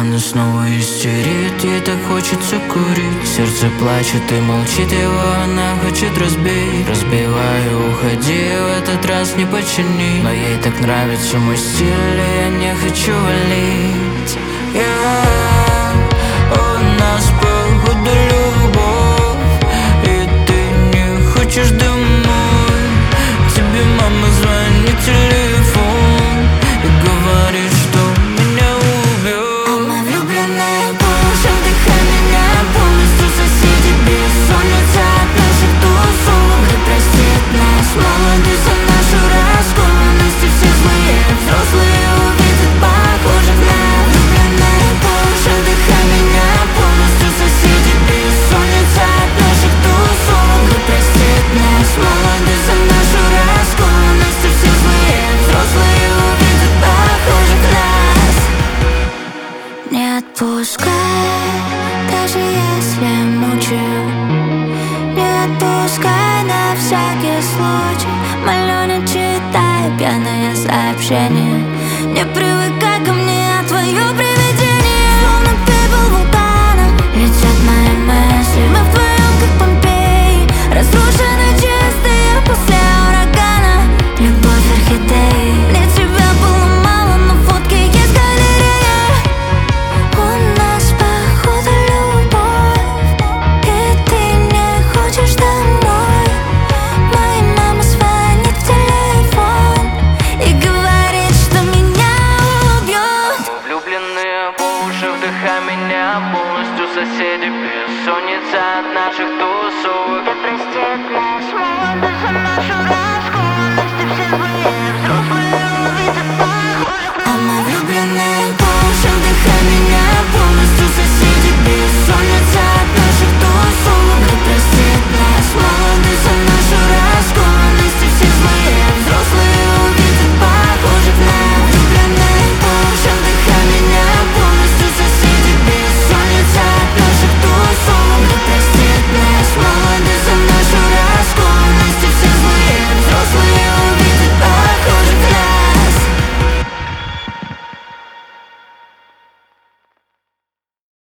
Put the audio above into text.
Она снова истерит, ей так хочется курить. Сердце плачет и молчит, его она хочет разбить. Разбиваю, уходи, в этот раз не почини. Но ей так нравится мой стиль, и я не хочу валить. У нас походу любовь, и ты не хочешь домой. Тебе мама звонит в телефон и говорит, что меня убьет. А мы влюбленные по уши, вдыхай меня полностью. Соседи, бессонница от наших тусовок. Да простит нас молодость за нашу раскованность. И все злые взрослые увидят похожих на влюбленные по уши, вдыхай меня полностью. Соседи, бессонница от наших тусовок. Да простит нас молодость за нашу раскованность. И все злые взрослые увидят похожих нас. Не отпускай, даже если мучаю. Не отпускай на всякий случай. Молю, не читай пьяные сообщения. Не привыкай ко